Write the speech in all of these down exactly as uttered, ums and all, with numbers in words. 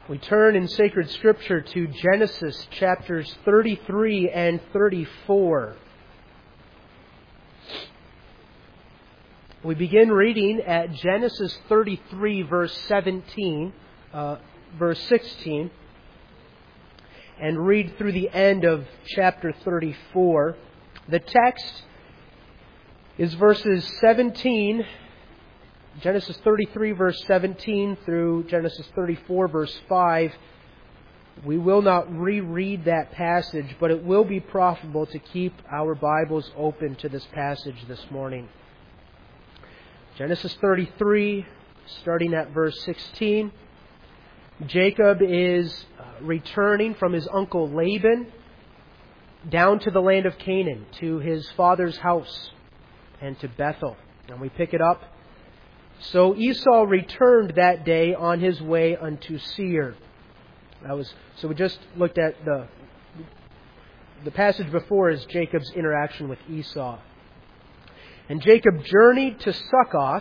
We turn in sacred scripture to Genesis chapters thirty-three and thirty-four. We begin reading at Genesis thirty-three, verse seventeen, uh, verse sixteen, and read through the end of chapter thirty-four. The text is verses seventeen, Genesis thirty-three, verse seventeen, through Genesis thirty-four, verse five. We will not reread that passage, but it will be profitable to keep our Bibles open to this passage this morning. Genesis thirty-three, starting at verse sixteen. Jacob is returning from his uncle Laban down to the land of Canaan, to his father's house, and to Bethel. And we pick it up. So Esau returned that day on his way unto Seir. That was so we just looked at the the passage before is Jacob's interaction with Esau. And Jacob journeyed to Succoth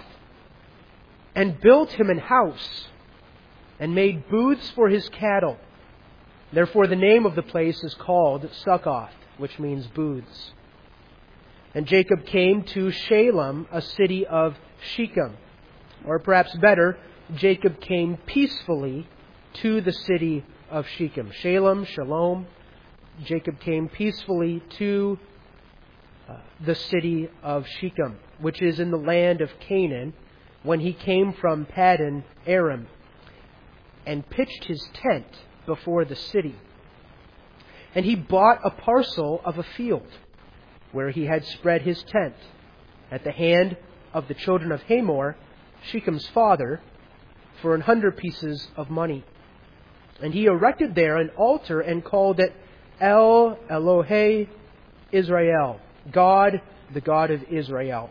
and built him an house and made booths for his cattle. Therefore the name of the place is called Succoth, which means booths. And Jacob came to Shalem, a city of Shechem. Or perhaps better, Jacob came peacefully to the city of Shechem. Shalem, Shalom. Jacob came peacefully to uh, the city of Shechem, which is in the land of Canaan, when he came from Paddan Aram, and pitched his tent before the city. And he bought a parcel of a field, where he had spread his tent, at the hand of the children of Hamor, Shechem's father, for an hundred pieces of money. And he erected there an altar and called it El Elohe Israel, God, the God of Israel.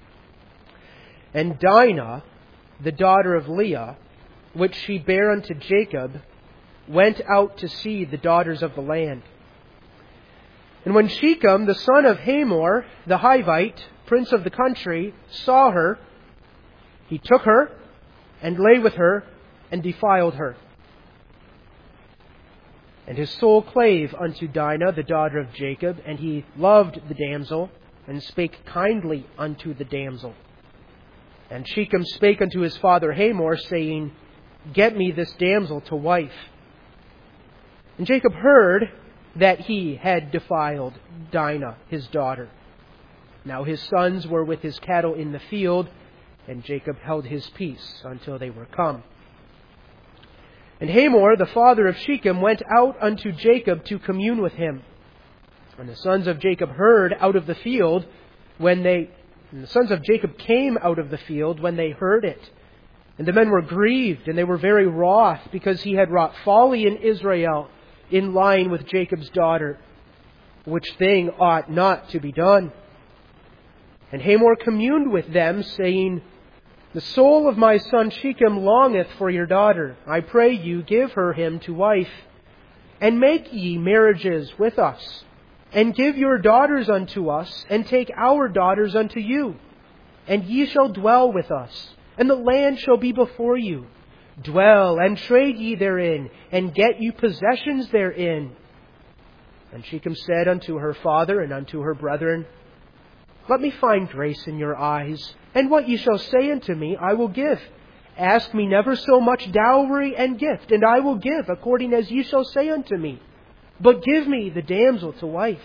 And Dinah, the daughter of Leah, which she bare unto Jacob, went out to see the daughters of the land. And when Shechem, the son of Hamor, the Hivite, prince of the country, saw her, he took her and lay with her and defiled her. And his soul clave unto Dinah, the daughter of Jacob, and he loved the damsel, and spake kindly unto the damsel. And Shechem spake unto his father Hamor, saying, Get me this damsel to wife. And Jacob heard that he had defiled Dinah, his daughter. Now his sons were with his cattle in the field, and Jacob held his peace until they were come. And Hamor, the father of Shechem, went out unto Jacob to commune with him. And the sons of Jacob heard out of the field when they... And the sons of Jacob came out of the field when they heard it. And the men were grieved, and they were very wroth, because he had wrought folly in Israel, in lying with Jacob's daughter, which thing ought not to be done. And Hamor communed with them, saying, The soul of my son Shechem longeth for your daughter. I pray you, give her him to wife. And make ye marriages with us. And give your daughters unto us, and take our daughters unto you. And ye shall dwell with us, and the land shall be before you. Dwell and trade ye therein, and get you possessions therein. And Shechem said unto her father and unto her brethren, Let me find grace in your eyes, and what ye shall say unto me I will give. Ask me never so much dowry and gift, and I will give according as ye shall say unto me. But give me the damsel to wife.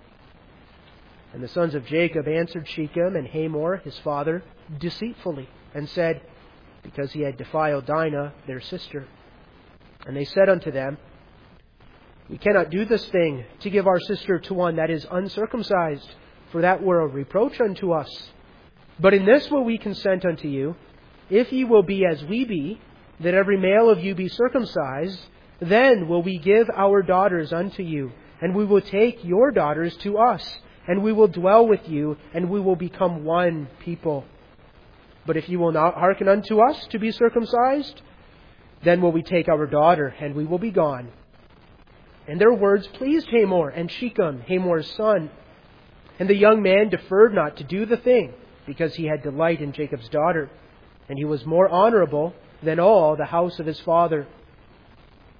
And the sons of Jacob answered Shechem and Hamor his father deceitfully, and said, Because he had defiled Dinah their sister. And they said unto them, We cannot do this thing, to give our sister to one that is uncircumcised, for that were a reproach unto us. But in this will we consent unto you, if ye will be as we be, that every male of you be circumcised, then will we give our daughters unto you, and we will take your daughters to us, and we will dwell with you, and we will become one people. But if you will not hearken unto us to be circumcised, then will we take our daughter, and we will be gone. And their words pleased Hamor and Shechem, Hamor's son. And the young man deferred not to do the thing, because he had delight in Jacob's daughter, and he was more honorable than all the house of his father.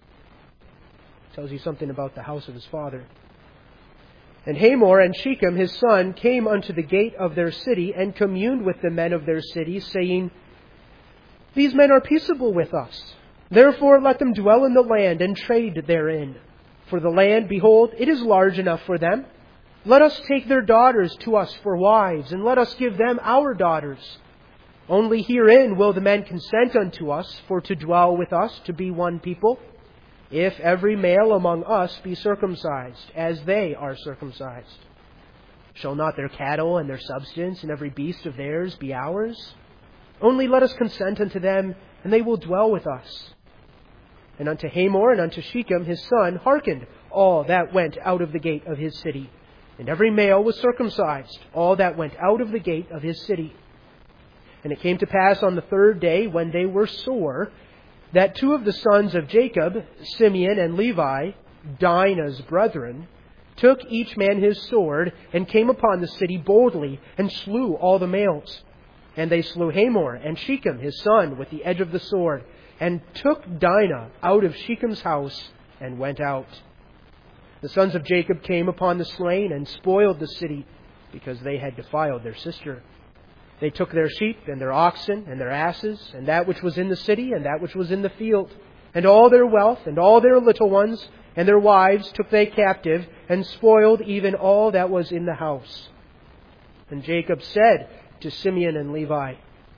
Tells you something about the house of his father. And Hamor and Shechem his son came unto the gate of their city, and communed with the men of their city, saying, These men are peaceable with us. Therefore let them dwell in the land, and trade therein. For the land, behold, it is large enough for them. Let us take their daughters to us for wives, and let us give them our daughters. Only herein will the men consent unto us, for to dwell with us, to be one people, if every male among us be circumcised, as they are circumcised. Shall not their cattle and their substance and every beast of theirs be ours? Only let us consent unto them, and they will dwell with us. And unto Hamor and unto Shechem his son hearkened all that went out of the gate of his city. And every male was circumcised, all that went out of the gate of his city. And it came to pass on the third day, when they were sore, that two of the sons of Jacob, Simeon and Levi, Dinah's brethren, took each man his sword, and came upon the city boldly, and slew all the males. And they slew Hamor and Shechem his son with the edge of the sword, and took Dinah out of Shechem's house, and went out. The sons of Jacob came upon the slain, and spoiled the city, because they had defiled their sister. They took their sheep, and their oxen, and their asses, and that which was in the city, and that which was in the field, and all their wealth, and all their little ones, and their wives took they captive, and spoiled even all that was in the house. And Jacob said to Simeon and Levi,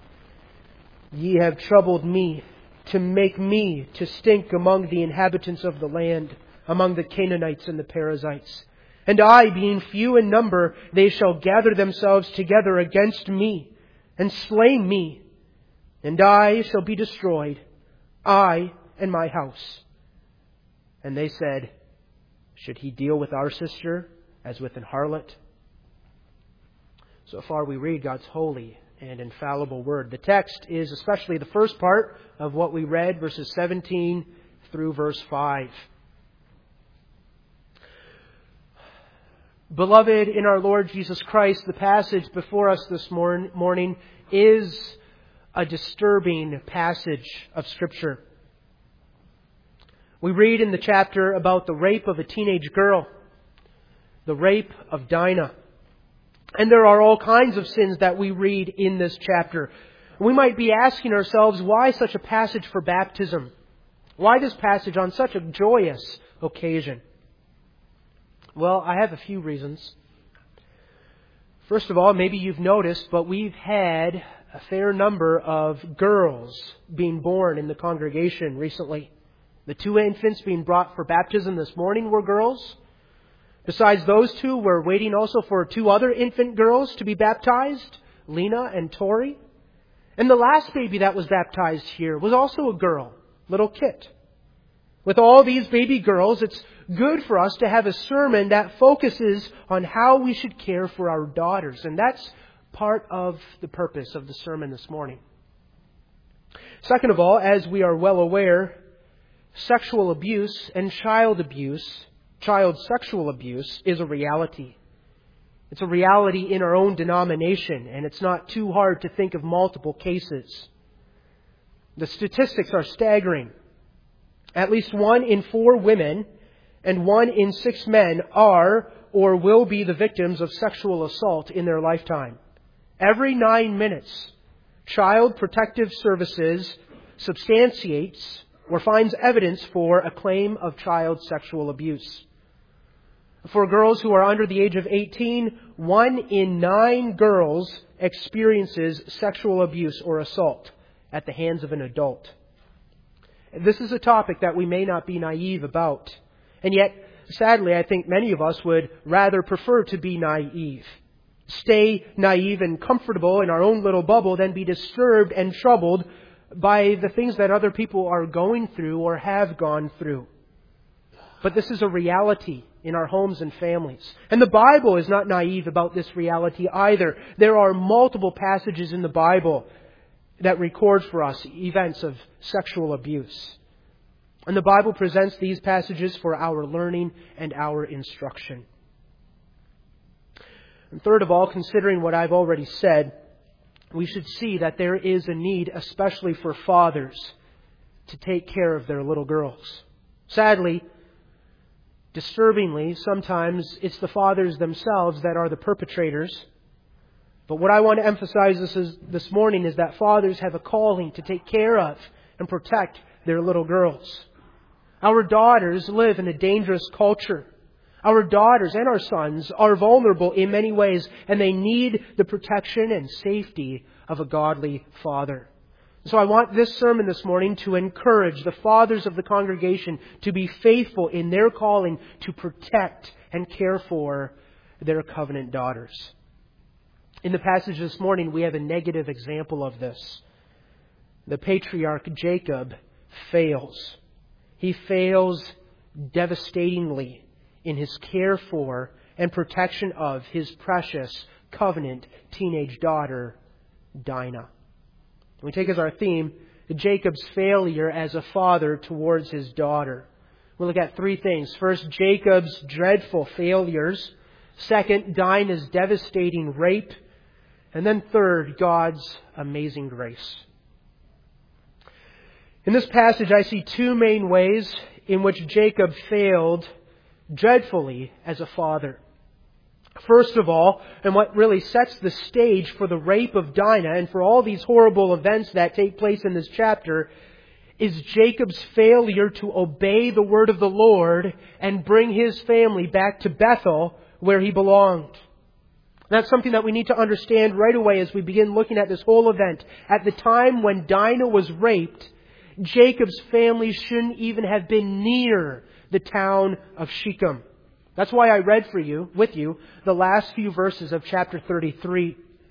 Ye have troubled me, to make me to stink among the inhabitants of the land, among the Canaanites and the Perizzites. And I, being few in number, they shall gather themselves together against me, and slay me. And I shall be destroyed, I and my house. And they said, Should he deal with our sister as with an harlot? So far we read God's holy and infallible word. The text is especially the first part of what we read, verses seventeen through verse five. Beloved in our Lord Jesus Christ, the passage before us this morn- morning is a disturbing passage of Scripture. We read in the chapter about the rape of a teenage girl, the rape of Dinah. And there are all kinds of sins that we read in this chapter. We might be asking ourselves, why such a passage for baptism? Why this passage on such a joyous occasion? Well, I have a few reasons. First of all, maybe you've noticed, but we've had a fair number of girls being born in the congregation recently. The two infants being brought for baptism this morning were girls. Besides those two, we're waiting also for two other infant girls to be baptized, Lena and Tori. And the last baby that was baptized here was also a girl, little Kit. With all these baby girls, it's good for us to have a sermon that focuses on how we should care for our daughters. And that's part of the purpose of the sermon this morning. Second of all, as we are well aware, sexual abuse and child abuse, child sexual abuse, is a reality. It's a reality in our own denomination, and it's not too hard to think of multiple cases. The statistics are staggering. At least one in four women and one in six men are or will be the victims of sexual assault in their lifetime. Every nine minutes, Child Protective Services substantiates or finds evidence for a claim of child sexual abuse. For girls who are under the age of eighteen, one in nine girls experiences sexual abuse or assault at the hands of an adult. This is a topic that we may not be naive about. And yet, sadly, I think many of us would rather prefer to be naive. Stay naive and comfortable in our own little bubble than be disturbed and troubled by the things that other people are going through or have gone through. But this is a reality in our homes and families. And the Bible is not naive about this reality either. There are multiple passages in the Bible that record for us events of sexual abuse. And the Bible presents these passages for our learning and our instruction. And third of all, considering what I've already said, we should see that there is a need, especially for fathers, to take care of their little girls. Sadly, Disturbingly, sometimes it's the fathers themselves that are the perpetrators. But what I want to emphasize this, is, this morning is that fathers have a calling to take care of and protect their little girls. Our daughters live in a dangerous culture. Our daughters and our sons are vulnerable in many ways, and they need the protection and safety of a godly father. So I want this sermon this morning to encourage the fathers of the congregation to be faithful in their calling to protect and care for their covenant daughters. In the passage this morning, we have a negative example of this. The patriarch Jacob fails. He fails devastatingly in his care for and protection of his precious covenant teenage daughter, Dinah. We take as our theme Jacob's failure as a father towards his daughter. We'll look at three things. First, Jacob's dreadful failures. Second, Dinah's devastating rape. And then third, God's amazing grace. In this passage, I see two main ways in which Jacob failed dreadfully as a father. First of all, and what really sets the stage for the rape of Dinah and for all these horrible events that take place in this chapter, is Jacob's failure to obey the word of the Lord and bring his family back to Bethel where he belonged. That's something that we need to understand right away as we begin looking at this whole event. At the time when Dinah was raped, Jacob's family shouldn't even have been near the town of Shechem. That's why I read for you, with you, the last few verses of chapter thirty-three.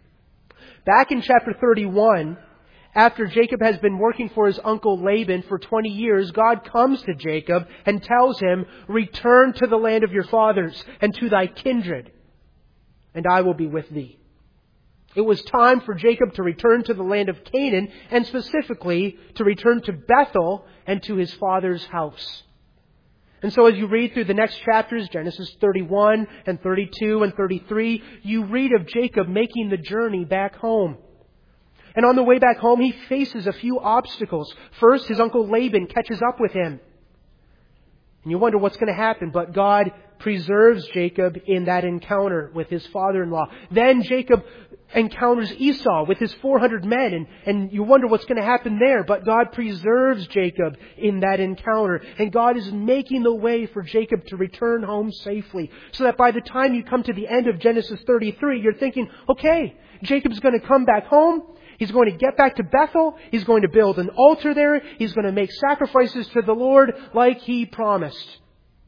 Back in chapter thirty-one, after Jacob has been working for his uncle Laban for twenty years, God comes to Jacob and tells him, "Return to the land of your fathers and to thy kindred, and I will be with thee." It was time for Jacob to return to the land of Canaan, and specifically to return to Bethel and to his father's house. And so as you read through the next chapters, Genesis thirty-one and thirty-two and thirty-three, you read of Jacob making the journey back home. And on the way back home, he faces a few obstacles. First, his uncle Laban catches up with him. And you wonder what's going to happen, but God preserves Jacob in that encounter with his father-in-law. Then Jacob encounters Esau with his four hundred men, and, and you wonder what's going to happen there. But God preserves Jacob in that encounter. And God is making the way for Jacob to return home safely. So that by the time you come to the end of Genesis thirty-three, you're thinking, okay, Jacob's going to come back home. He's going to get back to Bethel. He's going to build an altar there. He's going to make sacrifices to the Lord like he promised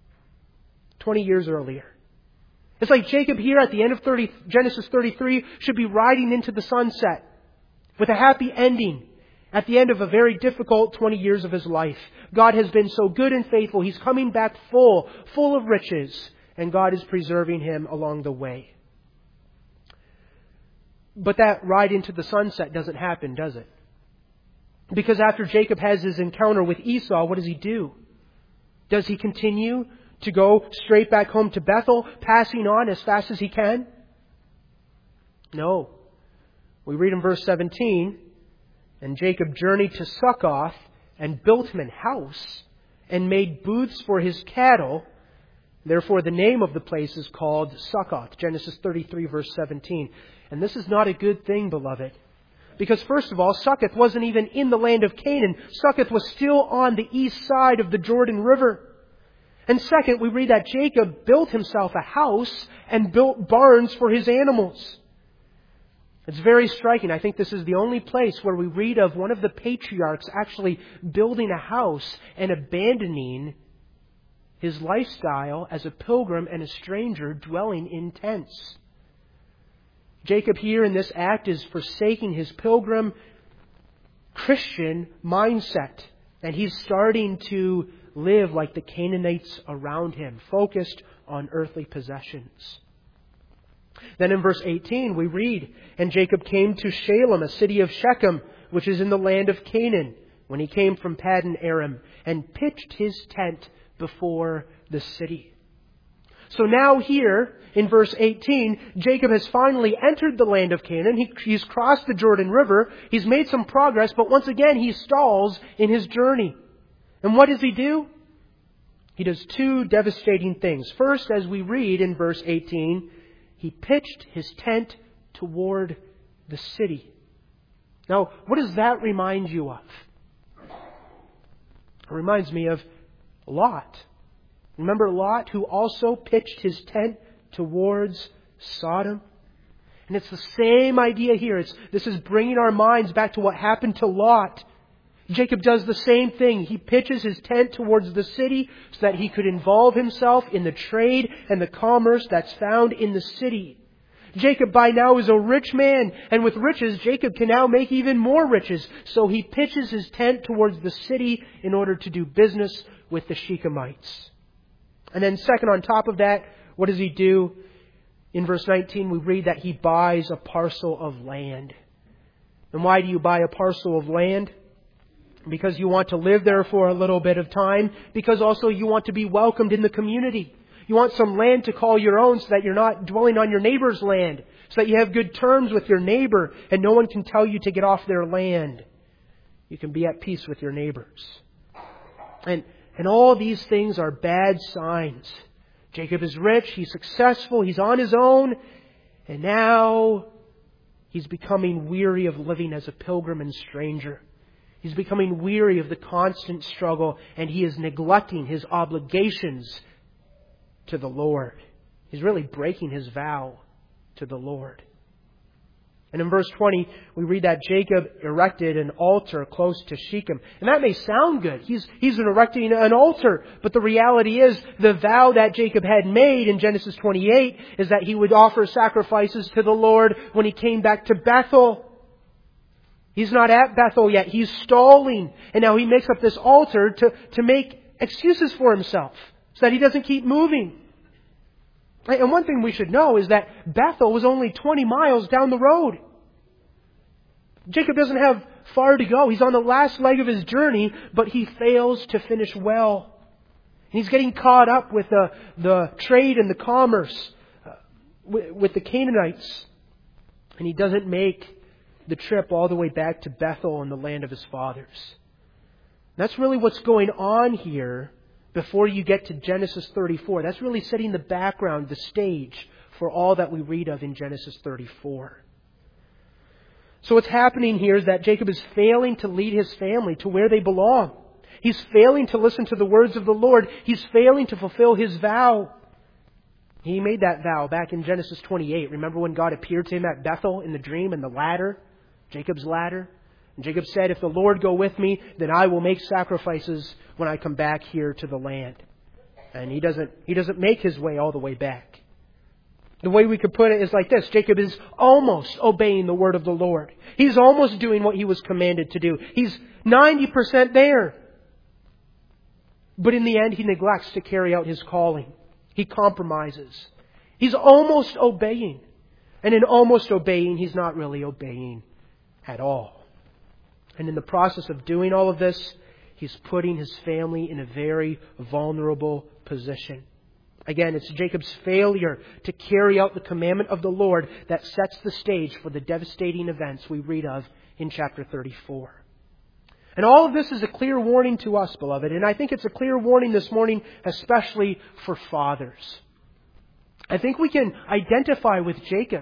twenty years earlier. It's like Jacob here at the end of thirty, Genesis thirty-three should be riding into the sunset with a happy ending at the end of a very difficult twenty years of his life. God has been so good and faithful. He's coming back full, full of riches, and God is preserving him along the way. But that ride into the sunset doesn't happen, does it? Because after Jacob has his encounter with Esau, what does he do? Does he continue to go straight back home to Bethel, passing on as fast as he can? No. We read in verse seventeen, "And Jacob journeyed to Succoth and built him an house and made booths for his cattle. Therefore the name of the place is called Succoth." Genesis thirty-three verse seventeen. And this is not a good thing, beloved. Because first of all, Succoth wasn't even in the land of Canaan. Succoth was still on the east side of the Jordan River. And second, we read that Jacob built himself a house and built barns for his animals. It's very striking. I think this is the only place where we read of one of the patriarchs actually building a house and abandoning his lifestyle as a pilgrim and a stranger dwelling in tents. Jacob here in this act is forsaking his pilgrim Christian mindset. And he's starting to live like the Canaanites around him, focused on earthly possessions. Then in verse eighteen we read, "And Jacob came to Shalem, a city of Shechem, which is in the land of Canaan, when he came from Paddan Aram, and pitched his tent before the city." So now here, in verse eighteen, Jacob has finally entered the land of Canaan. He, he's crossed the Jordan River. He's made some progress, but once again he stalls in his journey. And what does he do? he does two devastating things. First, as we read in verse eighteen, he pitched his tent toward the city. Now, what does that remind you of? It reminds me of Lot. Remember Lot, who also pitched his tent towards Sodom? And it's the same idea here. It's, this is bringing our minds back to what happened to Lot. Jacob does the same thing. He pitches his tent towards the city so that he could involve himself in the trade and the commerce that's found in the city. Jacob by now is a rich man, and with riches, Jacob can now make even more riches. So he pitches his tent towards the city in order to do business with the Shechemites. And then second, on top of that, what does he do? In verse nineteen, we read that he buys a parcel of land. And why do you buy a parcel of land? Because you want to live there for a little bit of time. Because also you want to be welcomed in the community. You want some land to call your own so that you're not dwelling on your neighbor's land. So that you have good terms with your neighbor and no one can tell you to get off their land. You can be at peace with your neighbors. And, and all these things are bad signs. Jacob is rich, he's successful, he's on his own, and now he's becoming weary of living as a pilgrim and stranger. He's becoming weary of the constant struggle, and he is neglecting his obligations to the Lord. He's really breaking his vow to the Lord. And in verse twenty, we read that Jacob erected an altar close to Shechem. And that may sound good. He's, he's erecting an altar. But the reality is, the vow that Jacob had made in Genesis twenty-eight is that he would offer sacrifices to the Lord when he came back to Bethel. He's not at Bethel yet. He's stalling. And now he makes up this altar to, to make excuses for himself so that he doesn't keep moving. And one thing we should know is that Bethel was only twenty miles down the road. Jacob doesn't have far to go. He's on the last leg of his journey, but he fails to finish well. He's getting caught up with the, the trade and the commerce uh, with, with the Canaanites. And he doesn't make the trip all the way back to Bethel in the land of his fathers. That's really what's going on here. Before you get to Genesis thirty-four, that's really setting the background, the stage for all that we read of in Genesis thirty-four. So what's happening here is that Jacob is failing to lead his family to where they belong. He's failing to listen to the words of the Lord. He's failing to fulfill his vow. He made that vow back in Genesis twenty-eight. Remember when God appeared to him at Bethel in the dream and the ladder, Jacob's ladder? And Jacob said, if the Lord go with me, then I will make sacrifices when I come back here to the land. And he doesn't, he doesn't make his way all the way back. The way we could put it is like this. Jacob is almost obeying the word of the Lord. He's almost doing what he was commanded to do. He's ninety percent there. But in the end, he neglects to carry out his calling. He compromises. He's almost obeying. And in almost obeying, he's not really obeying at all. And in the process of doing all of this, he's putting his family in a very vulnerable position. Again, it's Jacob's failure to carry out the commandment of the Lord that sets the stage for the devastating events we read of in chapter thirty-four. And all of this is a clear warning to us, beloved. And I think it's a clear warning this morning, especially for fathers. I think we can identify with Jacob.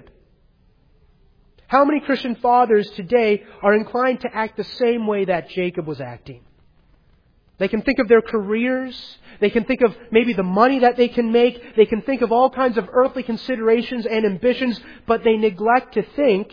How many Christian fathers today are inclined to act the same way that Jacob was acting? They can think of their careers. They can think of maybe the money that they can make. They can think of all kinds of earthly considerations and ambitions, but they neglect to think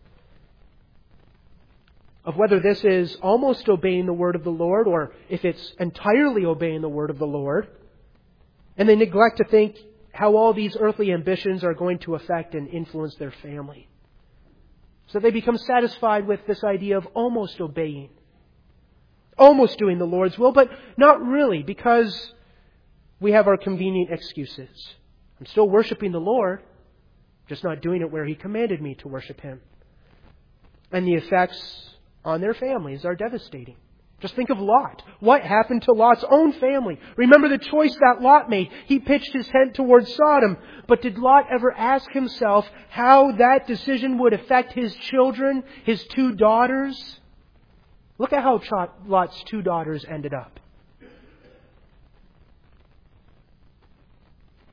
of whether this is almost obeying the word of the Lord or if it's entirely obeying the word of the Lord. And they neglect to think how all these earthly ambitions are going to affect and influence their family. So they become satisfied with this idea of almost obeying. Almost doing the Lord's will, but not really, because we have our convenient excuses. I'm still worshiping the Lord, just not doing it where He commanded me to worship Him. And the effects on their families are devastating. Just think of Lot. What happened to Lot's own family? Remember the choice that Lot made. He pitched his tent towards Sodom. But did Lot ever ask himself how that decision would affect his children, his two daughters? Look at how Lot's two daughters ended up.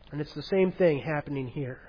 And it's the same thing happening here.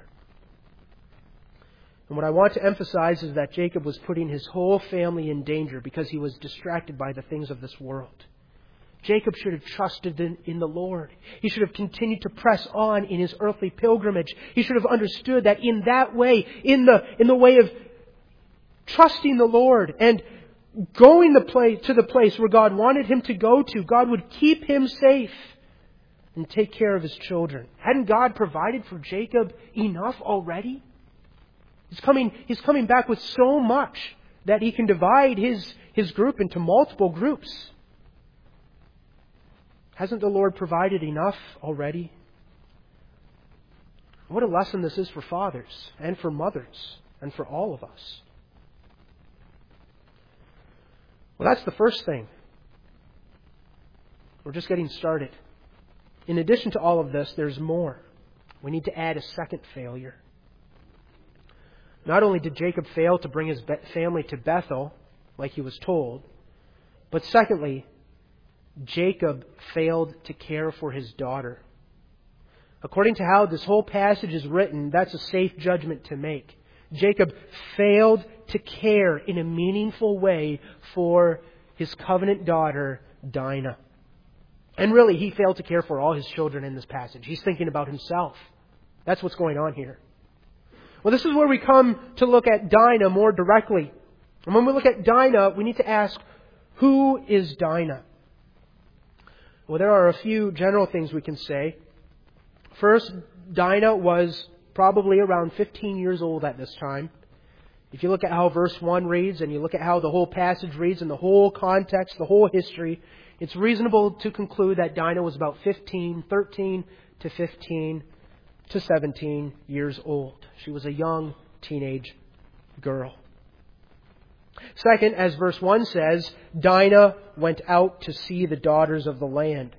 And what I want to emphasize is that Jacob was putting his whole family in danger because he was distracted by the things of this world. Jacob should have trusted in, in the Lord. He should have continued to press on in his earthly pilgrimage. He should have understood that in that way, in the, in the way of trusting the Lord and going the place, to the place where God wanted him to go to, God would keep him safe and take care of his children. Hadn't God provided for Jacob enough already? He's coming, he's coming back with so much that he can divide his, his group into multiple groups. Hasn't the Lord provided enough already? What a lesson this is for fathers and for mothers and for all of us. Well, that's the first thing. We're just getting started. In addition to all of this, there's more. We need to add a second failure. Not only did Jacob fail to bring his family to Bethel, like he was told, but secondly, Jacob failed to care for his daughter. According to how this whole passage is written, that's a safe judgment to make. Jacob failed to care in a meaningful way for his covenant daughter, Dinah. And really, he failed to care for all his children in this passage. He's thinking about himself. That's what's going on here. Well, this is where we come to look at Dinah more directly. And when we look at Dinah, we need to ask, who is Dinah? Well, there are a few general things we can say. First, Dinah was probably around fifteen years old at this time. If you look at how verse one reads and you look at how the whole passage reads and the whole context, the whole history, it's reasonable to conclude that Dinah was about fifteen, thirteen to fifteen to seventeen years old. She was a young teenage girl. Second, as verse one says, Dinah went out to see the daughters of the land.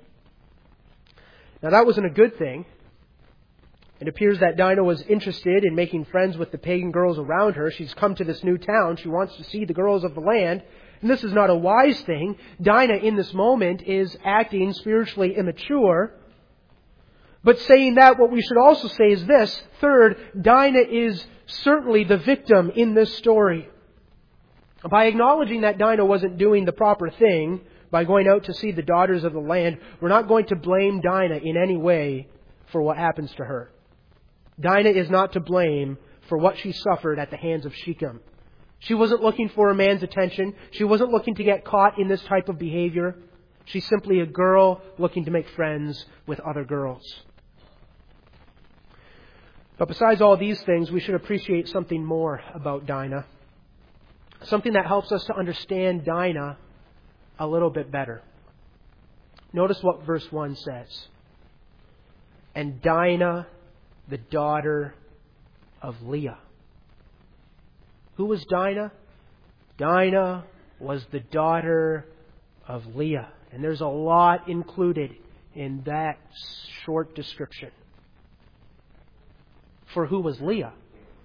Now that wasn't a good thing. It appears that Dinah was interested in making friends with the pagan girls around her. She's come to this new town. She wants to see the girls of the land. And this is not a wise thing. Dinah in this moment is acting spiritually immature. But saying that, what we should also say is this. Third, Dinah is certainly the victim in this story. By acknowledging that Dinah wasn't doing the proper thing, by going out to see the daughters of the land, we're not going to blame Dinah in any way for what happens to her. Dinah is not to blame for what she suffered at the hands of Shechem. She wasn't looking for a man's attention. She wasn't looking to get caught in this type of behavior. She's simply a girl looking to make friends with other girls. But besides all these things, we should appreciate something more about Dinah. Something that helps us to understand Dinah a little bit better. Notice what verse one says. And Dinah, the daughter of Leah. Who was Dinah? Dinah was the daughter of Leah. And there's a lot included in that short description. For who was Leah?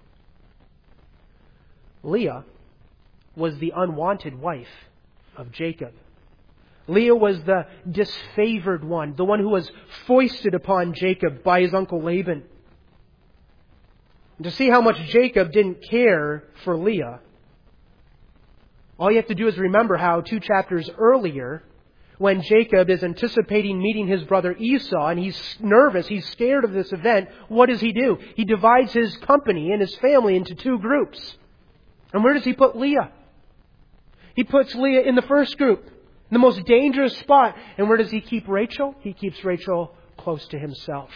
Leah was the unwanted wife of Jacob. Leah was the disfavored one, the one who was foisted upon Jacob by his uncle Laban. And to see how much Jacob didn't care for Leah, all you have to do is remember how two chapters earlier, when Jacob is anticipating meeting his brother Esau and he's nervous, he's scared of this event, what does he do? He divides his company and his family into two groups. And where does he put Leah? He puts Leah in the first group, the most dangerous spot. And where does he keep Rachel? He keeps Rachel close to himself.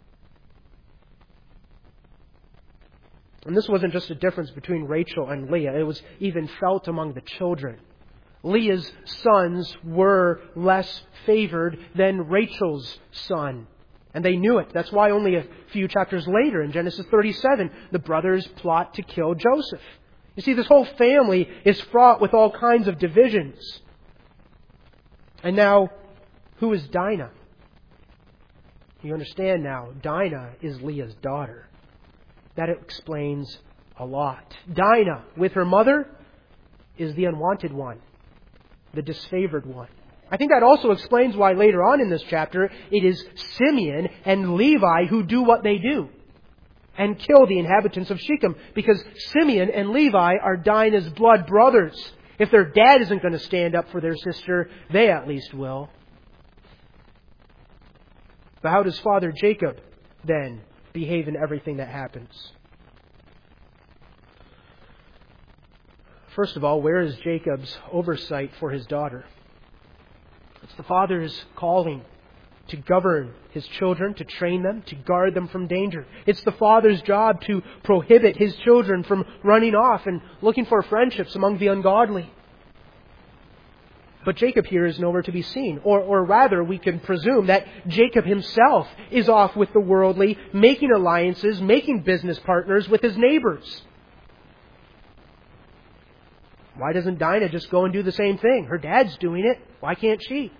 And this wasn't just a difference between Rachel and Leah. It was even felt among the children. Leah's sons were less favored than Rachel's son. And they knew it. That's why only a few chapters later, in Genesis thirty-seven, the brothers plot to kill Joseph. You see, this whole family is fraught with all kinds of divisions. And now, who is Dinah? You understand now, Dinah is Leah's daughter. That explains a lot. Dinah, with her mother, is the unwanted one, the disfavored one. I think that also explains why later on in this chapter it is Simeon and Levi who do what they do and kill the inhabitants of Shechem, because Simeon and Levi are Dinah's blood brothers. If their dad isn't going to stand up for their sister, they at least will. But how does Father Jacob then behave in everything that happens? First of all, where is Jacob's oversight for his daughter? It's the father's calling to govern his children, to train them, to guard them from danger. It's the father's job to prohibit his children from running off and looking for friendships among the ungodly. But Jacob here is nowhere to be seen. Or, or rather, we can presume that Jacob himself is off with the worldly, making alliances, making business partners with his neighbors. Why doesn't Dinah just go and do the same thing? Her dad's doing it. Why can't she?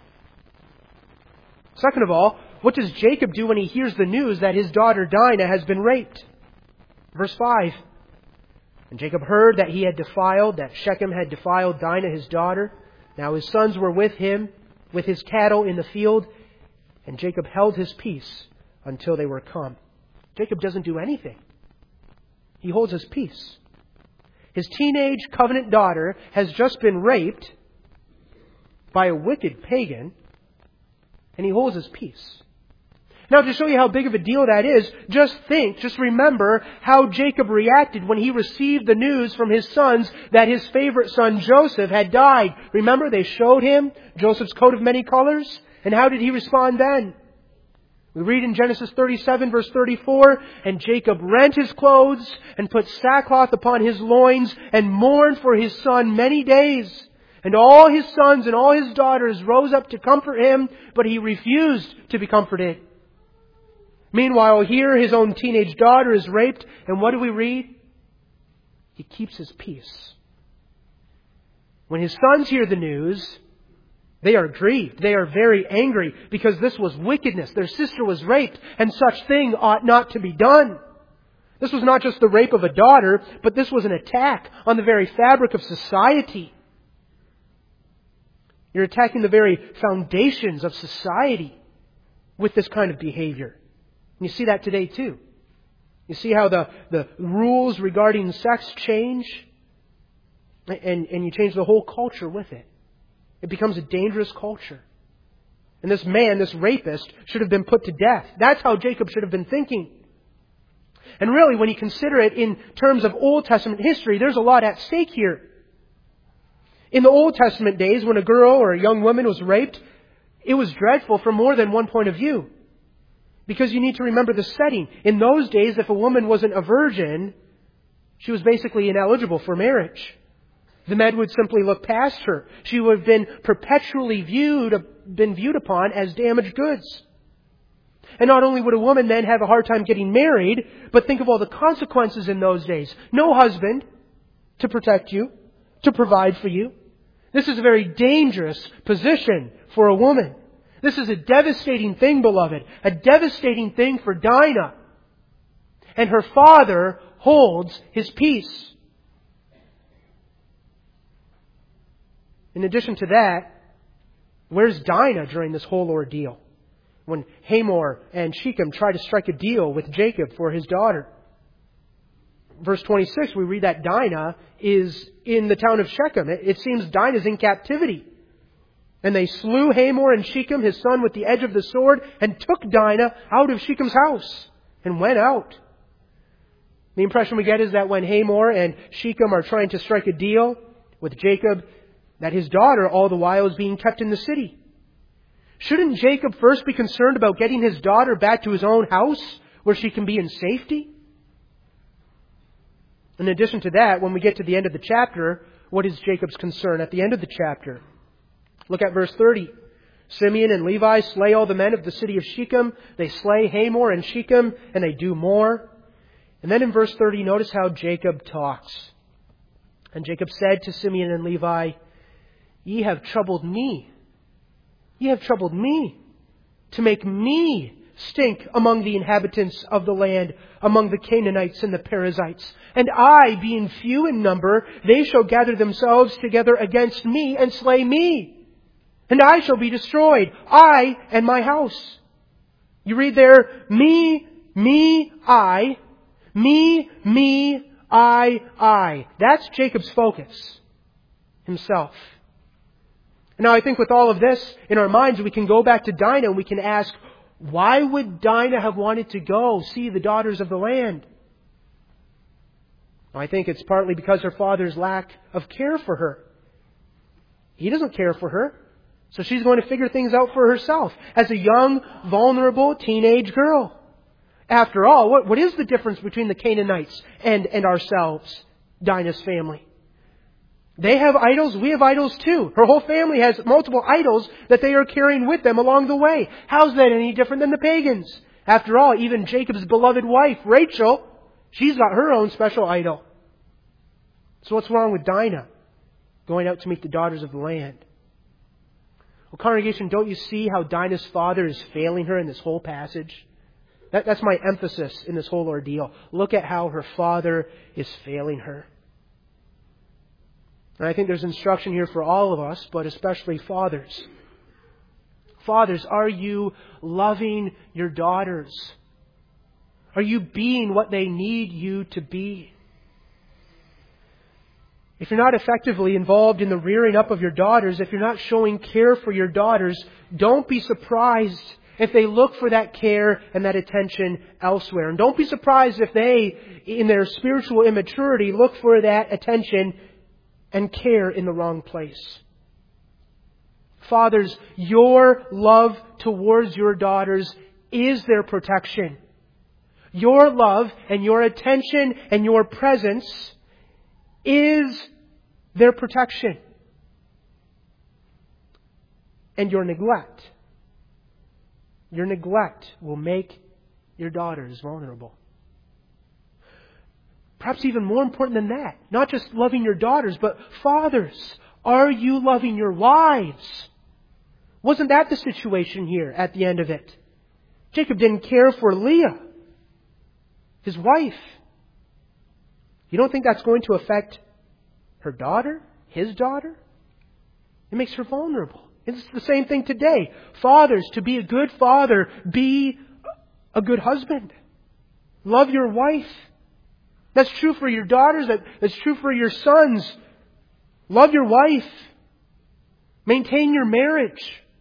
Second of all, what does Jacob do when he hears the news that his daughter Dinah has been raped? Verse five. And Jacob heard that he had defiled, that Shechem had defiled Dinah his daughter. Now his sons were with him, with his cattle in the field, and Jacob held his peace until they were come. Jacob doesn't do anything. He holds his peace. His teenage covenant daughter has just been raped by a wicked pagan, and he holds his peace. Now, to show you how big of a deal that is, just think, just remember how Jacob reacted when he received the news from his sons that his favorite son Joseph had died. Remember, they showed him Joseph's coat of many colors? And how did he respond then? We read in Genesis thirty-seven, verse thirty-four, and Jacob rent his clothes and put sackcloth upon his loins and mourned for his son many days. And all his sons and all his daughters rose up to comfort him, but he refused to be comforted. Meanwhile, here his own teenage daughter is raped, and what do we read? He keeps his peace. When his sons hear the news, they are grieved. They are very angry because this was wickedness. Their sister was raped, and such thing ought not to be done. This was not just the rape of a daughter, but this was an attack on the very fabric of society. You're attacking the very foundations of society with this kind of behavior. And you see that today too. You see how the, the rules regarding sex change, and, and you change the whole culture with it. It becomes a dangerous culture. And this man, this rapist, should have been put to death. That's how Jacob should have been thinking. And really, when you consider it in terms of Old Testament history, there's a lot at stake here. In the Old Testament days, when a girl or a young woman was raped, it was dreadful from more than one point of view. Because you need to remember the setting. In those days, if a woman wasn't a virgin, she was basically ineligible for marriage. The men would simply look past her. She would have been perpetually viewed, been viewed upon as damaged goods. And not only would a woman then have a hard time getting married, but think of all the consequences in those days. No husband to protect you, to provide for you. This is a very dangerous position for a woman. This is a devastating thing, beloved. A devastating thing for Dinah. And her father holds his peace. In addition to that, where's Dinah during this whole ordeal? When Hamor and Shechem try to strike a deal with Jacob for his daughter. Verse twenty-six, we read that Dinah is in the town of Shechem. It, it seems Dinah's in captivity. And they slew Hamor and Shechem, his son, with the edge of the sword, and took Dinah out of Shechem's house and went out. The impression we get is that when Hamor and Shechem are trying to strike a deal with Jacob, that his daughter all the while is being kept in the city. Shouldn't Jacob first be concerned about getting his daughter back to his own house where she can be in safety? In addition to that, when we get to the end of the chapter, what is Jacob's concern at the end of the chapter? Look at verse thirty. Simeon and Levi slay all the men of the city of Shechem. They slay Hamor and Shechem, and they do more. And then in verse thirty, notice how Jacob talks. And Jacob said to Simeon and Levi, Ye have troubled me. Ye have troubled me to make me stink among the inhabitants of the land, among the Canaanites and the Perizzites. And I, being few in number, they shall gather themselves together against me and slay me. and I shall be destroyed, I and my house. You read there, me, me, I, me, me, I, I. That's Jacob's focus. Himself. Now I think with all of this in our minds, we can go back to Dinah and we can ask, why would Dinah have wanted to go see the daughters of the land? I think it's partly because her father's lack of care for her. He doesn't care for her. So she's going to figure things out for herself as a young, vulnerable teenage girl. After all, what, what is the difference between the Canaanites and, and ourselves, Dinah's family? They have idols, we have idols too. Her whole family has multiple idols that they are carrying with them along the way. How's that any different than the pagans? After all, even Jacob's beloved wife, Rachel, she's got her own special idol. So what's wrong with Dinah going out to meet the daughters of the land? Well, congregation, don't you see how Dinah's father is failing her in this whole passage? That, that's my emphasis in this whole ordeal. Look at how her father is failing her. And I think there's instruction here for all of us, but especially fathers. Fathers, are you loving your daughters? Are you being what they need you to be? If you're not effectively involved in the rearing up of your daughters, if you're not showing care for your daughters, don't be surprised if they look for that care and that attention elsewhere. And don't be surprised if they, in their spiritual immaturity, look for that attention and care in the wrong place. Fathers, your love towards your daughters is their protection. Your love and your attention and your presence is their protection. And your neglect, your neglect will make your daughters vulnerable. Perhaps even more important than that, not just loving your daughters, but fathers, are you loving your wives? Wasn't that the situation here at the end of it? Jacob didn't care for Leah, his wife. You don't think that's going to affect her daughter, his daughter? It makes her vulnerable. It's the same thing today. Fathers, to be a good father, be a good husband. Love your wife. That's true for your daughters. That, that's true for your sons. Love your wife. Maintain your marriage.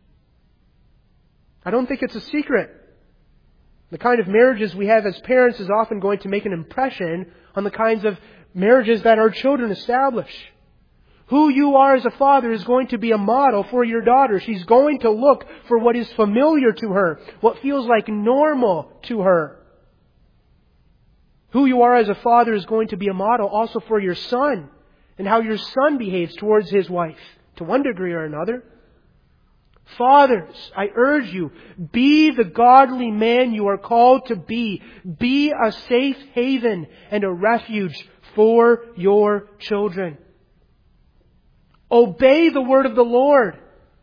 I don't think it's a secret. The kind of marriages we have as parents is often going to make an impression on the kinds of marriages that our children establish. Who you are as a father is going to be a model for your daughter. She's going to look for what is familiar to her, what feels like normal to her. Who you are as a father is going to be a model also for your son and how your son behaves towards his wife to one degree or another. Fathers, I urge you, be the godly man you are called to be. Be a safe haven and a refuge for your children. Obey the word of the Lord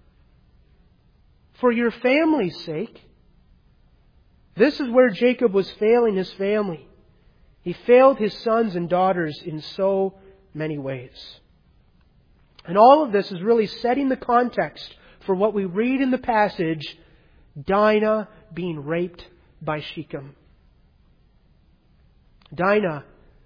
for your family's sake. This is where Jacob was failing his family. He failed his sons and daughters in so many ways. And all of this is really setting the context for what we read in the passage, Dinah being raped by Shechem. Dinah,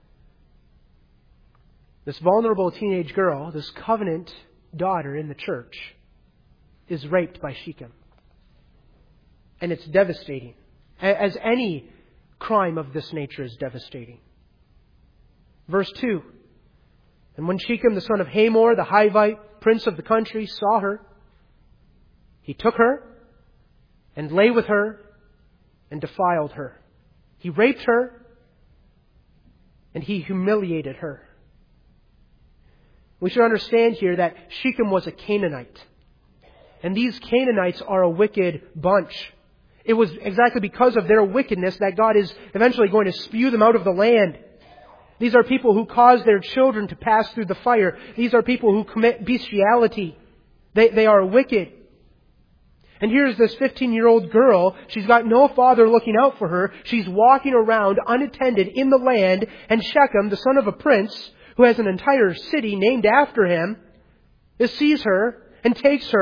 this vulnerable teenage girl, this covenant daughter in the church, is raped by Shechem. And it's devastating. As any crime of this nature is devastating. Verse two. And when Shechem, the son of Hamor, the Hivite, prince of the country, saw her, he took her and lay with her and defiled her. He raped her and he humiliated her. We should understand here that Shechem was a Canaanite. And these Canaanites are a wicked bunch. It was exactly because of their wickedness that God is eventually going to spew them out of the land. These are people who cause their children to pass through the fire. These are people who commit bestiality. They, they are wicked. And here's this fifteen-year-old girl. She's got no father looking out for her. She's walking around unattended in the land. And Shechem, the son of a prince, who has an entire city named after him, sees her and takes her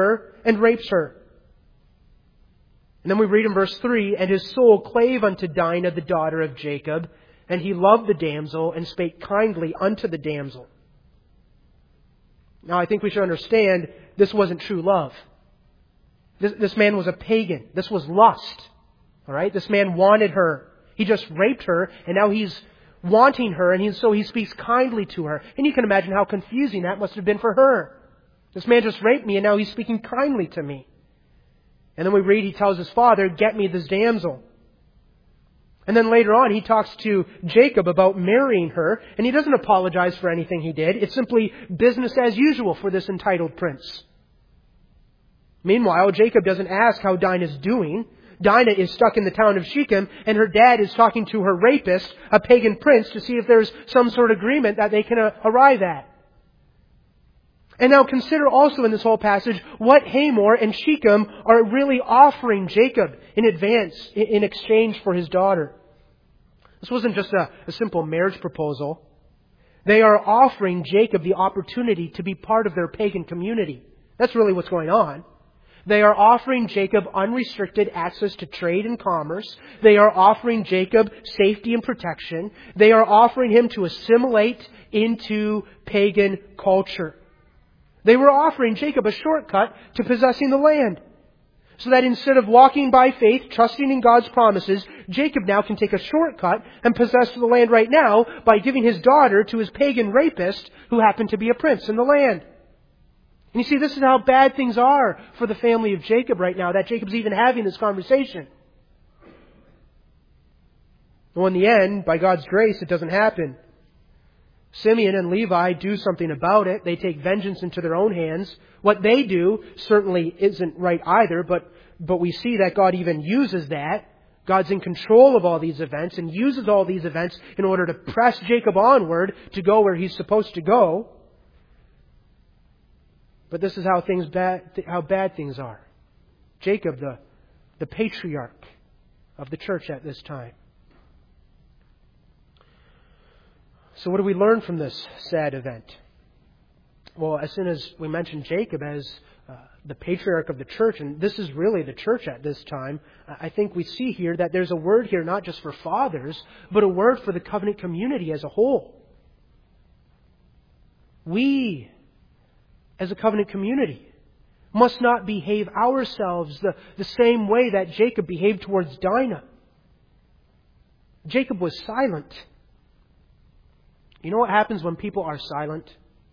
and rapes her. And then we read in verse three, and his soul clave unto Dinah, the daughter of Jacob, and he loved the damsel, and spake kindly unto the damsel. Now I think we should understand this wasn't true love. This, this man was a pagan. This was lust. All right? This man wanted her. He just raped her, and now he's wanting her, and he, so he speaks kindly to her. And you can imagine how confusing that must have been for her. This man just raped me, and now he's speaking kindly to me. And then we read, he tells his father, get me this damsel. And then later on, he talks to Jacob about marrying her, and he doesn't apologize for anything he did. It's simply business as usual for this entitled prince. Meanwhile, Jacob doesn't ask how Dinah's doing. Dinah is stuck in the town of Shechem, and her dad is talking to her rapist, a pagan prince, to see if there's some sort of agreement that they can uh, arrive at. And now consider also in this whole passage what Hamor and Shechem are really offering Jacob in advance, in exchange for his daughter. This wasn't just a, a simple marriage proposal. They are offering Jacob the opportunity to be part of their pagan community. That's really what's going on. They are offering Jacob unrestricted access to trade and commerce. They are offering Jacob safety and protection. They are offering him to assimilate into pagan culture. They were offering Jacob a shortcut to possessing the land. So that instead of walking by faith, trusting in God's promises, Jacob now can take a shortcut and possess the land right now by giving his daughter to his pagan rapist who happened to be a prince in the land. And you see, this is how bad things are for the family of Jacob right now, that Jacob's even having this conversation. Well, in the end, by God's grace, it doesn't happen. Simeon and Levi do something about it. They take vengeance into their own hands. What they do certainly isn't right either, but, but we see that God even uses that. God's in control of all these events and uses all these events in order to press Jacob onward to go where he's supposed to go. But this is how things bad, how bad things are. Jacob, the, the patriarch of the church at this time. So what do we learn from this sad event? Well, as soon as we mention Jacob as uh, the patriarch of the church, and this is really the church at this time, I think we see here that there's a word here not just for fathers, but a word for the covenant community as a whole. We, as a covenant community, must not behave ourselves the, the same way that Jacob behaved towards Dinah. Jacob was silent. You know what happens when people are silent?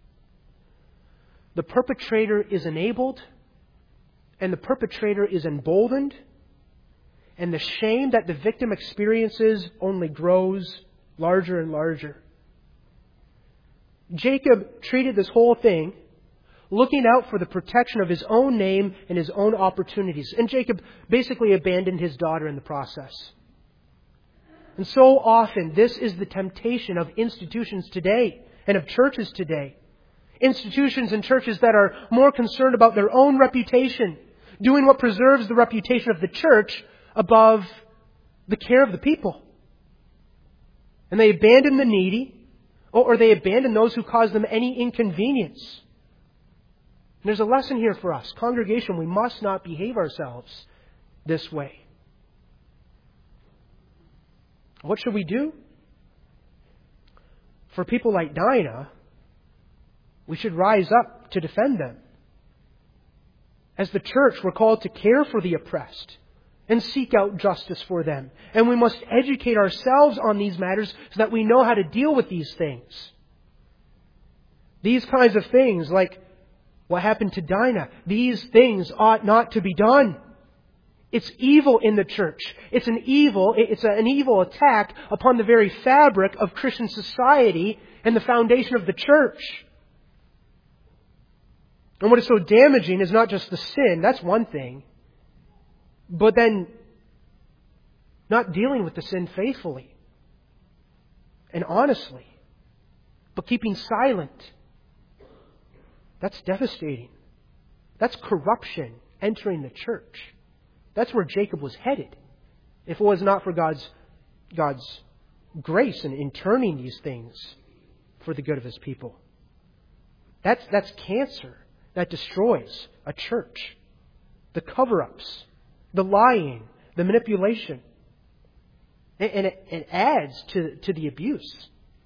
The perpetrator is enabled, and the perpetrator is emboldened, and the shame that the victim experiences only grows larger and larger. Jacob treated this whole thing looking out for the protection of his own name and his own opportunities. And Jacob basically abandoned his daughter in the process. And so often, this is the temptation of institutions today and of churches today. Institutions and churches that are more concerned about their own reputation, doing what preserves the reputation of the church above the care of the people. And they abandon the needy, or they abandon those who cause them any inconvenience. And there's a lesson here for us. Congregation, we must not behave ourselves this way. What should we do? For people like Dinah, we should rise up to defend them. As the church, we're called to care for the oppressed and seek out justice for them. And we must educate ourselves on these matters so that we know how to deal with these things. These kinds of things, like what happened to Dinah, these things ought not to be done. It's evil in the church. It's an evil, it's an evil attack upon the very fabric of Christian society and the foundation of the church. And what is so damaging is not just the sin, that's one thing, but then not dealing with the sin faithfully and honestly, but keeping silent. That's devastating. That's corruption entering the church. That's where Jacob was headed, if it was not for God's, God's grace in, in turning these things for the good of His people. That's, that's cancer that destroys a church. the cover-ups, the lying, the manipulation. And it, it adds to, to the abuse.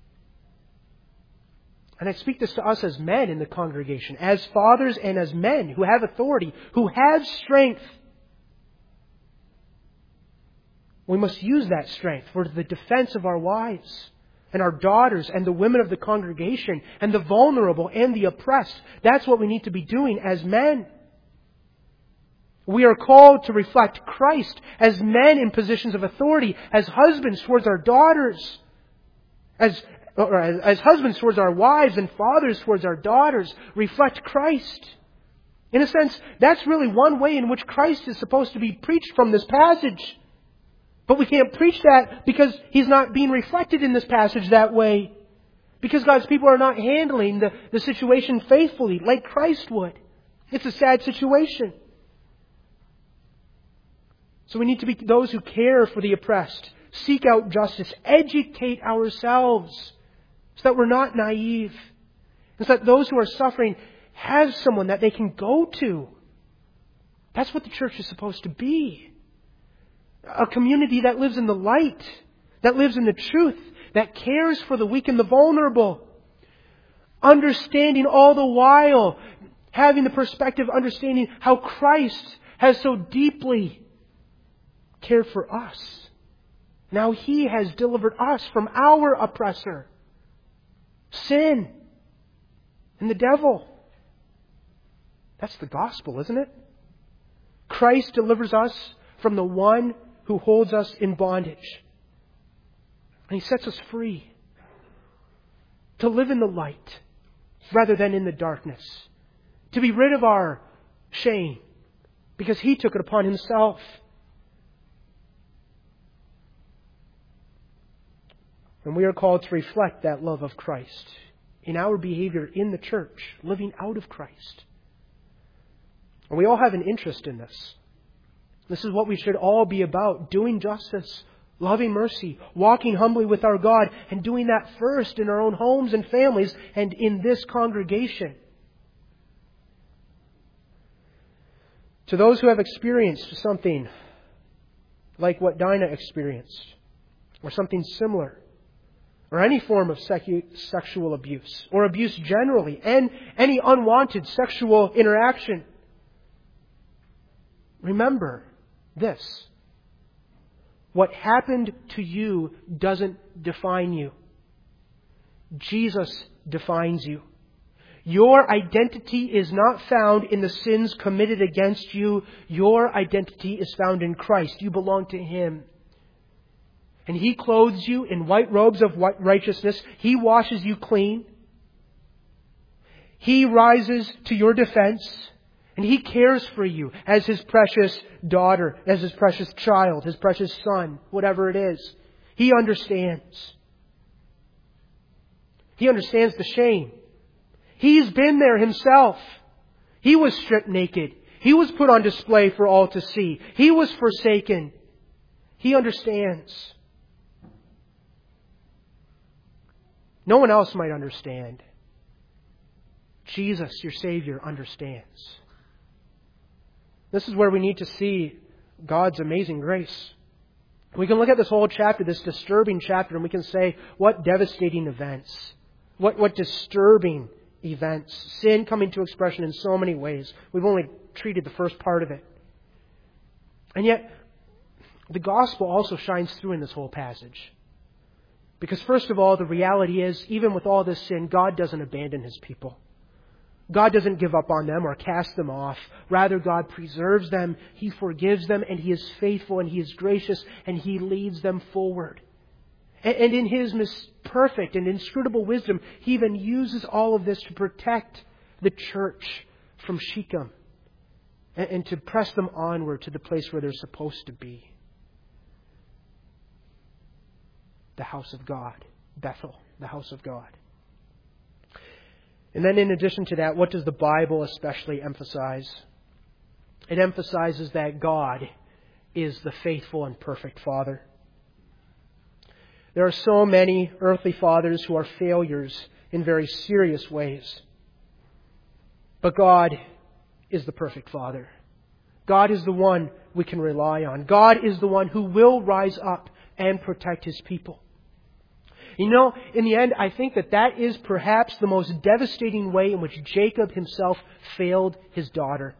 And I speak this to us as men in the congregation, as fathers and as men who have authority, who have strength. We must use that strength for the defense of our wives and our daughters and the women of the congregation and the vulnerable and the oppressed. That's what we need to be doing as men. We are called to reflect Christ as men in positions of authority, as husbands towards our daughters, as, or as, as husbands towards our wives and fathers towards our daughters. Reflect Christ. In a sense, that's really one way in which Christ is supposed to be preached from this passage. But we can't preach that because He's not being reflected in this passage that way. Because God's people are not handling the, the situation faithfully like Christ would. It's a sad situation. So we need to be those who care for the oppressed, seek out justice, educate ourselves so that we're not naive. So that those who are suffering have someone that they can go to. That's what the church is supposed to be. A community that lives in the light, that lives in the truth, that cares for the weak and the vulnerable. Understanding all the while, having the perspective, understanding how Christ has so deeply cared for us. Now He has delivered us from our oppressor, sin, and the devil. That's the gospel, isn't it? Christ delivers us from the one who holds us in bondage. And He sets us free to live in the light rather than in the darkness. To be rid of our shame because He took it upon Himself. And we are called to reflect that love of Christ in our behavior in the church, living out of Christ. And we all have an interest in this. This is what we should all be about, doing justice, loving mercy, walking humbly with our God, and doing that first in our own homes and families and in this congregation. To those who have experienced something like what Dinah experienced, or something similar, or any form of secu- sexual abuse, or abuse generally, and any unwanted sexual interaction, remember this. What happened to you doesn't define you. Jesus defines you. Your identity is not found in the sins committed against you. Your identity is found in Christ. You belong to Him. And He clothes you in white robes of righteousness. He washes you clean. He rises to your defense. And He cares for you as His precious daughter, as His precious child, His precious son, whatever it is. He understands. He understands the shame. He's been there Himself. He was stripped naked. He was put on display for all to see. He was forsaken. He understands. No one else might understand. Jesus, your Savior, understands. This is where we need to see God's amazing grace. We can look at this whole chapter, this disturbing chapter, and we can say, what devastating events. What, what disturbing events. Sin coming to expression in so many ways. We've only treated the first part of it. And yet, the gospel also shines through in this whole passage. Because first of all, the reality is, even with all this sin, God doesn't abandon His people. God doesn't give up on them or cast them off. Rather, God preserves them. He forgives them, and He is faithful, and He is gracious, and He leads them forward. And, and in His mis- perfect and inscrutable wisdom, He even uses all of this to protect the church from Shechem and, and to press them onward to the place where they're supposed to be. The house of God. Bethel, the house of God. And then in addition to that, what does the Bible especially emphasize? It emphasizes that God is the faithful and perfect Father. There are so many earthly fathers who are failures in very serious ways. But God is the perfect Father. God is the one we can rely on. God is the one who will rise up and protect His people. You know, in the end, I think that that is perhaps the most devastating way in which Jacob himself failed his daughter.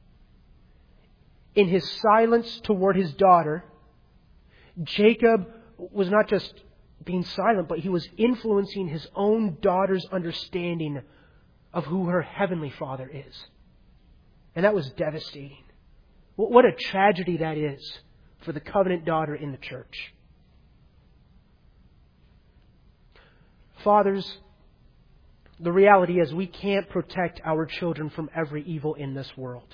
In his silence toward his daughter, Jacob was not just being silent, but he was influencing his own daughter's understanding of who her heavenly Father is. And that was devastating. What a tragedy that is for the covenant daughter in the church. Fathers, the reality is we can't protect our children from every evil in this world.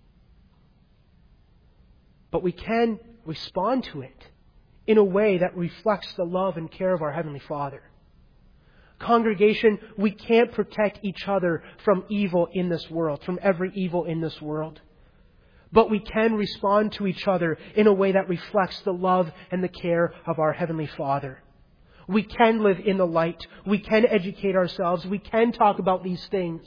But we can respond to it in a way that reflects the love and care of our Heavenly Father. Congregation, we can't protect each other from evil in this world, from every evil in this world. But we can respond to each other in a way that reflects the love and the care of our Heavenly Father. We can live in the light. We can educate ourselves. We can talk about these things.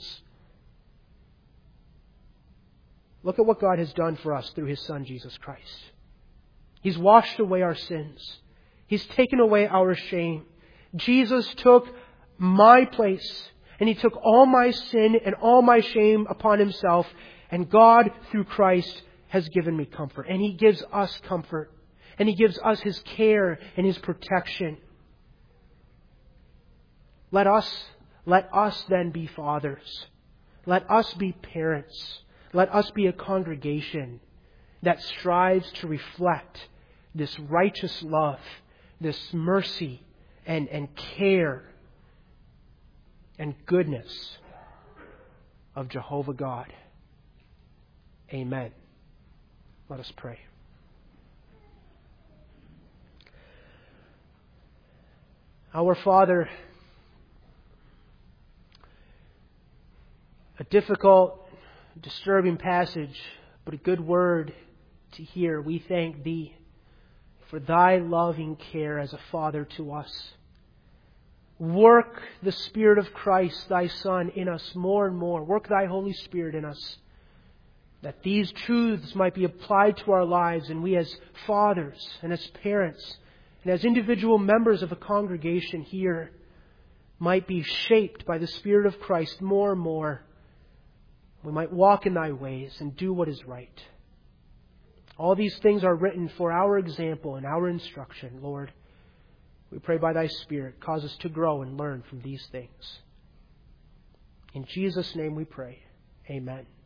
Look at what God has done for us through His Son, Jesus Christ. He's washed away our sins. He's taken away our shame. Jesus took my place, and He took all my sin and all my shame upon Himself. And God, through Christ, has given me comfort. And He gives us comfort. And He gives us His care and His protection. Let us, let us then be fathers. Let us be parents. Let us be a congregation that strives to reflect this righteous love, this mercy and, and care and goodness of Jehovah God. Amen. Let us pray. Our Father, a difficult, disturbing passage, but a good word to hear. We thank Thee for Thy loving care as a Father to us. Work the Spirit of Christ, Thy Son, in us more and more. Work Thy Holy Spirit in us, that these truths might be applied to our lives, and we as fathers and as parents and as individual members of a congregation here might be shaped by the Spirit of Christ more and more. We might walk in Thy ways and do what is right. All these things are written for our example and our instruction, Lord. We pray by Thy Spirit, cause us to grow and learn from these things. In Jesus' name we pray. Amen.